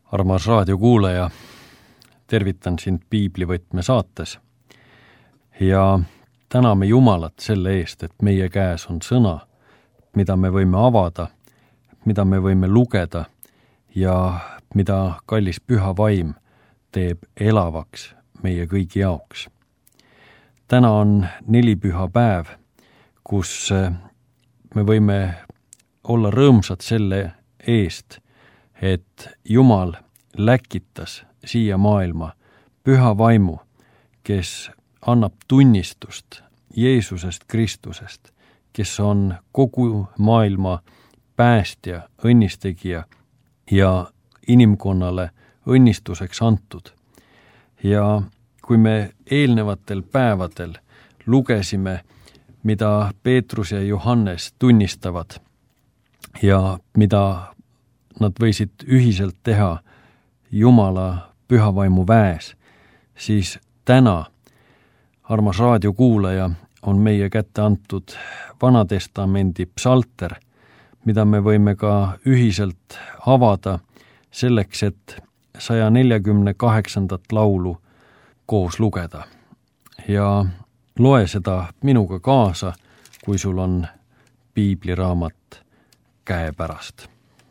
Armas raadiokuulaja, tervitan sind Piiblivõtme saates ja täname Jumalat selle eest, et meie käes on sõna, mida me võime avada, mida me võime lugeda ja mida kallis püha vaim teeb elavaks meie kõigi jaoks. Täna on nelipüha päev, kus me võime olla rõõmsad selle eest, et Jumal läkitas siia maailma püha vaimu, kes annab tunnistust Jeesusest Kristusest, kes on kogu maailma päästja, õnnistegija ja inimkonnale õnnistuseks antud. Ja kui me eelnevatel päevadel lugesime, mida Peetrus ja Johannes tunnistavad ja mida nad võisid ühiselt teha Jumala pühavaimu väes, siis täna, armas raadiokuulaja, on meie kätte antud Vanatestamendi psalter, mida me võime ka ühiselt avada selleks, et 148. laulu koos lugeda. Ja loe seda minuga kaasa, kui sul on piibliraamat käepärast.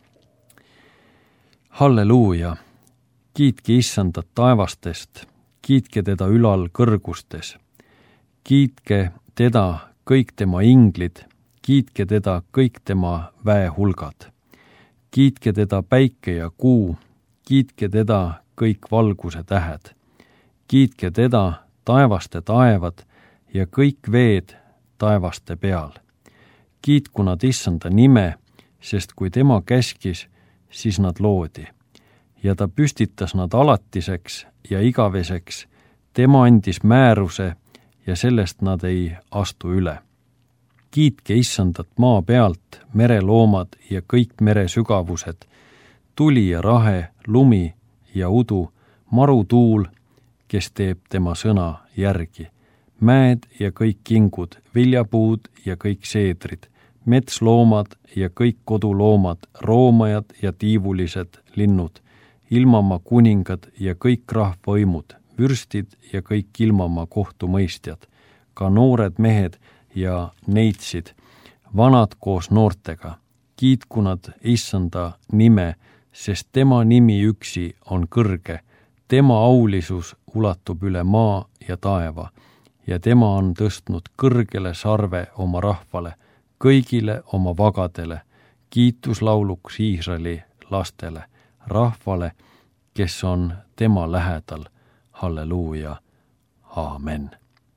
Halleluuja, kiitke Issandat taevastest, kiitke teda ülal kõrgustes, kiitke teda kõik tema inglid, kiitke teda kõik tema väehulgad, kiitke teda päike ja kuu, kiitke teda kõik valguse tähed, kiitke teda taevaste taevad ja kõik veed taevaste peal. Kiitku nad Issanda nime, sest kui tema käskis, siis nad loodi. Ja ta püstitas nad alatiseks ja igaveseks, tema andis määruse ja sellest nad ei astu üle. Kiitke Issandat maa pealt, mereloomad ja kõik meresügavused, tuli ja rahe, lumi ja udu, marutuul, kes teeb tema sõna järgi, mäed ja kõik kingud, viljapuud ja kõik seedrid, metsloomad ja kõik koduloomad, roomajad ja tiivulised linnud, ilmamaa kuningad ja kõik rahvavõimud, vürstid ja kõik ilmamaa kohtumõistjad, ka noored mehed ja neitsid, vanad koos noortega. Kiitku nad Issanda nime, sest tema nimi üksi on kõrge, tema aulisus ulatub üle maa ja taeva ja tema on tõstnud kõrgele sarve oma rahvale, kõigile oma vagadele, kiituslauluks Iisraeli lastele, rahvale, kes on tema lähedal. Halleluuja. Aamen.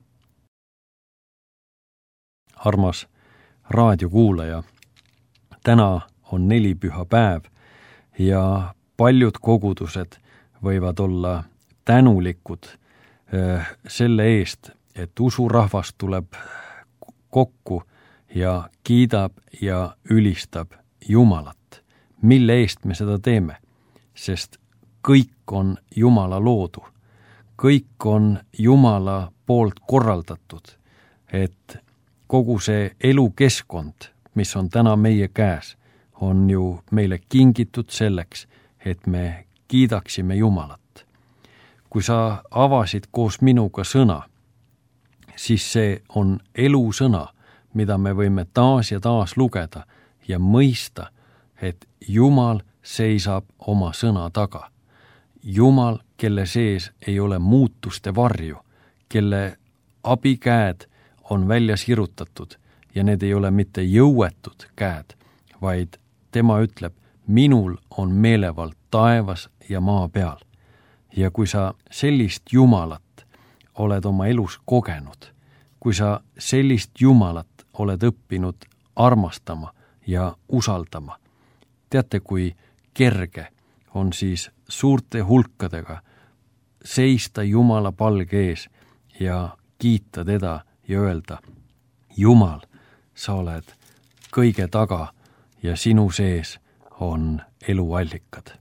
Armas raadiokuulaja, täna on nelipüha päev ja paljud kogudused võivad olla tänulikud selle eest, et usurahvas tuleb kokku ja kiidab ja ülistab Jumalat. Mille eest me seda teeme? Sest kõik on Jumala loodu. Kõik on Jumala poolt korraldatud, et kogu see elukeskkond, mis on täna meie käes, on ju meile kingitud selleks, et me kiidaksime Jumalat. Kui sa avasid koos minuga sõna, siis see on elusõna, mida me võime taas ja taas lugeda ja mõista, et Jumal seisab oma sõna taga. Jumal, kelle sees ei ole muutuste varju, kelle abikäed on välja sirutatud ja need ei ole mitte jõuetud käed, vaid tema ütleb, minul on meelevald taevas ja maa peal. Ja kui sa sellist Jumalat oled oma elus kogenud, kui sa sellist Jumalat oled õppinud armastama ja usaldama, teate, kui kerge on siis suurte hulkadega seista Jumala palge ees ja kiita teda ja öelda, Jumal, sa oled kõige taga ja sinu sees on eluallikad.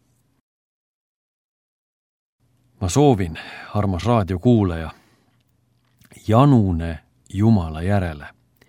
Ma soovin, armas raadiokuulaja, janune Jumala järele.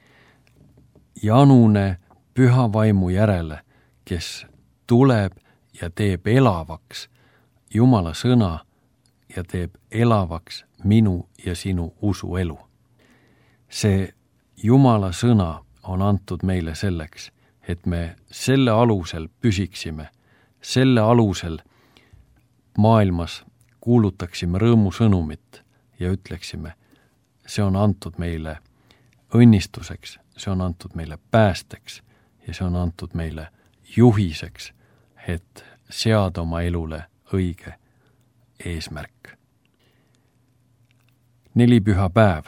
Janune püha vaimu järele, kes tuleb ja teeb elavaks Jumala sõna ja teeb elavaks minu ja sinu usuelu. See Jumala sõna on antud meile selleks, et me selle alusel püsiksime, selle alusel maailmas kuulutaksime rõõmusõnumit ja ütleksime, see on antud meile õnnistuseks, see on antud meile päästeks ja see on antud meile juhiseks, et seada oma elule õige eesmärk. Nelipühapäev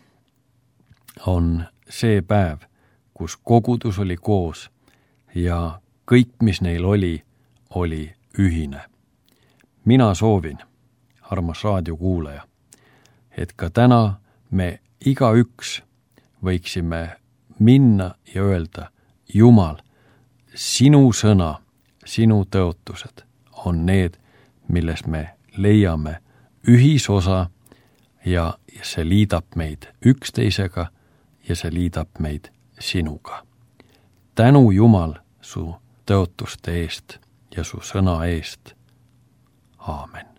on see päev, kus kogudus oli koos ja kõik, mis neil oli ühine. Mina soovin, armas raadiokuulaja, et ka täna me igaüks võiksime minna ja öelda, Jumal, sinu sõna, sinu tõotused on need, milles me leiame ühisosa ja see liidab meid üksteisega ja see liidab meid sinuga. Tänu Jumal su tõotuste eest ja su sõna eest. Aamen.